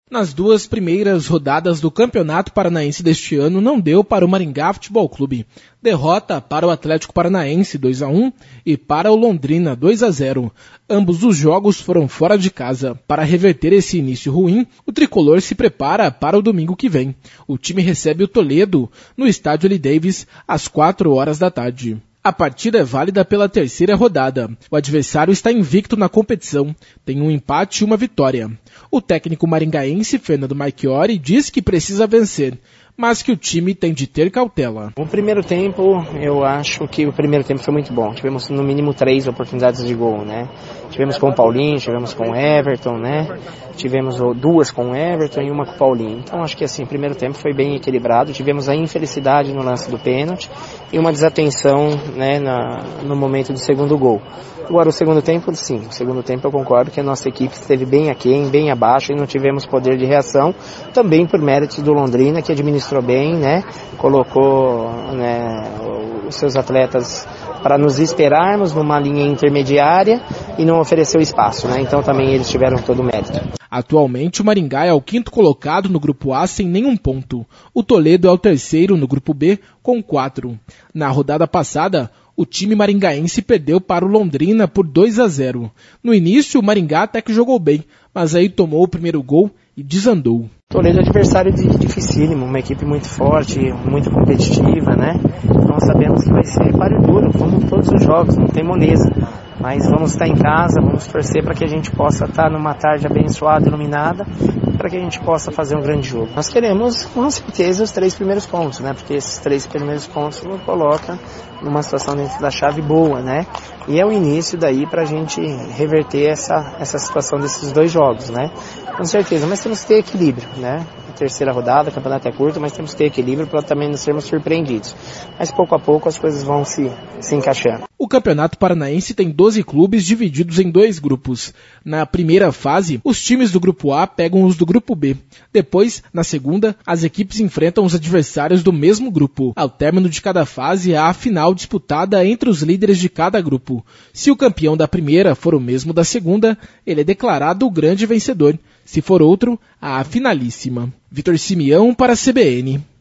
Nas duas primeiras rodadas do Campeonato Paranaense deste ano, não deu para o Maringá Futebol Clube. Derrota para o Atlético Paranaense 2-1 e para o Londrina 2-0. Ambos os jogos foram fora de casa. Para reverter esse início ruim, o tricolor se prepara para o domingo que vem. O time recebe o Toledo no estádio Lee Davis às 4h da tarde. A partida é válida pela terceira rodada. O adversário está invicto na competição, tem um empate e uma vitória. O técnico maringaense, Fernando Marchiori, diz que precisa vencer, mas que o time tem de ter cautela. O primeiro tempo, eu acho que o primeiro tempo foi muito bom. Tivemos no mínimo 3 oportunidades de gol, né? Tivemos com o Paulinho, tivemos com o Everton, né? Tivemos 2 com o Everton e 1 com o Paulinho. Então acho que assim, o primeiro tempo foi bem equilibrado. Tivemos a infelicidade no lance do pênalti e uma desatenção, né, no momento do segundo gol. Agora o segundo tempo, sim, o segundo tempo eu concordo que a nossa equipe esteve bem aquém, bem abaixo e não tivemos poder de reação, também por méritos do Londrina, que administrou bem, né, colocou, né, os seus atletas para nos esperarmos numa linha intermediária e não ofereceu espaço, né, então também eles tiveram todo o mérito. Atualmente o Maringá é o 5º colocado no grupo A sem nenhum ponto. O Toledo é o 3º no grupo B com 4. Na rodada passada, o time maringaense perdeu para o Londrina por 2-0. No início, o Maringá até que jogou bem, mas aí tomou o primeiro gol e desandou. Toledo é adversário dificílimo, uma equipe muito forte, muito competitiva, né? Então sabemos que vai ser páreo duro, como todos os jogos, não tem moleza. Mas vamos estar em casa, vamos torcer para que a gente possa estar numa tarde abençoada, iluminada, para que a gente possa fazer um grande jogo. Nós queremos, com certeza, os 3 primeiros pontos, né? Porque esses 3 primeiros pontos nos coloca numa situação dentro da chave boa, né? E é o início daí para a gente reverter essa situação desses 2 jogos, né? Com certeza, mas temos que ter equilíbrio, né? A terceira rodada, o campeonato é curto, mas temos que ter equilíbrio para também não sermos surpreendidos. Mas pouco a pouco as coisas vão se encaixando. O Campeonato Paranaense tem 12 clubes divididos em 2 grupos. Na primeira fase, os times do grupo A pegam os do grupo B. Depois, na segunda, as equipes enfrentam os adversários do mesmo grupo. Ao término de cada fase, há a final disputada entre os líderes de cada grupo. Se o campeão da primeira for o mesmo da segunda, ele é declarado o grande vencedor. Se for outro, a finalíssima. Vitor Simeão para a CBN.